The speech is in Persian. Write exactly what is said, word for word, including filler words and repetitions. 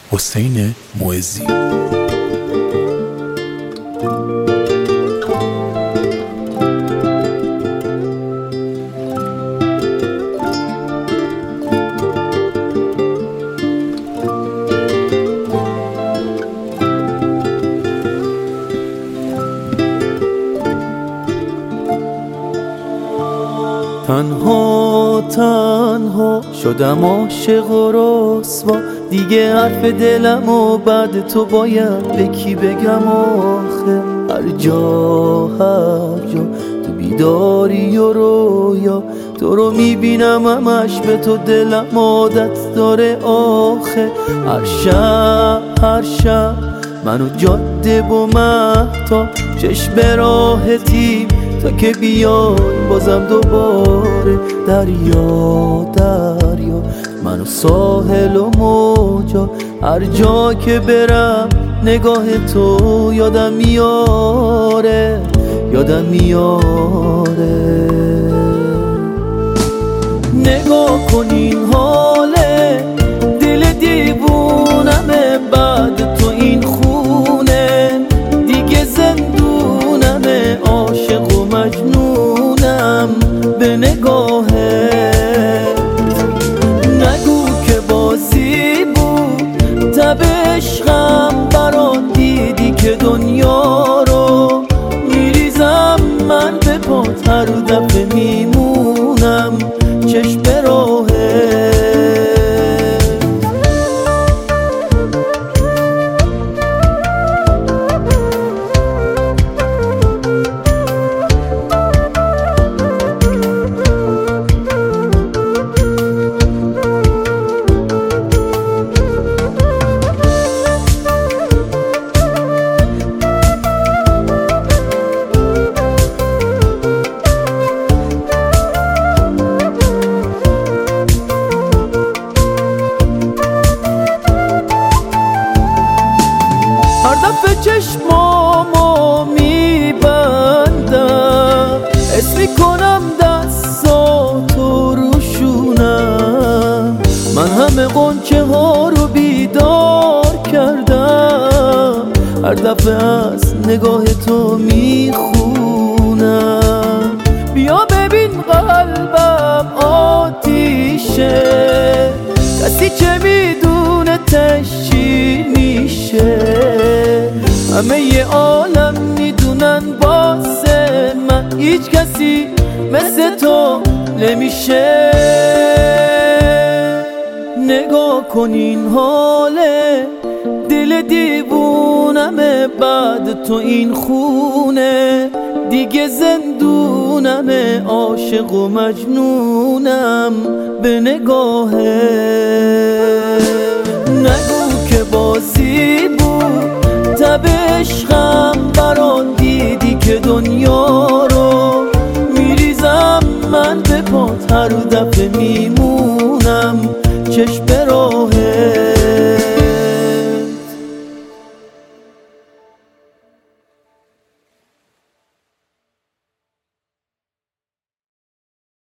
حسین معزی. تنها تنها شدم عاشق و رسوا، دیگه حرف دلم و بعد تو باید به کی بگم آخه؟ هر جا هر جا تو بیداری و رویا، تو رو میبینم همش به تو دلم عادت داره آخه. هر شب هر شب منو جاده و مهتا چشم به راحتی تا که بیای بازم دوباره دریا دریا، منو ساحل و موجا، هر جا که برم نگاه تو یادم میاره یادم میاره. نگاه کن این حاله، دل دیوونمه بعد تو این خونه، دیگه زندونمه عاشق و مجنونم به نگاهت. نگو که بازی بود تب عشقم برات، دیدی که دنیا رو میریزم من به پات، هر دفعه میمونم چشم به راهت. هر دفعه چشمامو میبندم حس میکنم دستاتو روشونم، من همه غنچه ها رو بیدار کردم، هر دفعه از نگاه تو میخونم. بیا ببین قلبم آتیشه، کسی چه میدونه تش چی میشه، همه ی عالم میدونن واسه من هیچ کسی مثل تو نمیشه. نگاه کن این حاله، دل دیوونمه بعد تو این خونه، دیگه زندونمه عاشق و مجنونم به نگاهت. نگو که بازی بود تب عشقم برات، دیدی که دنیا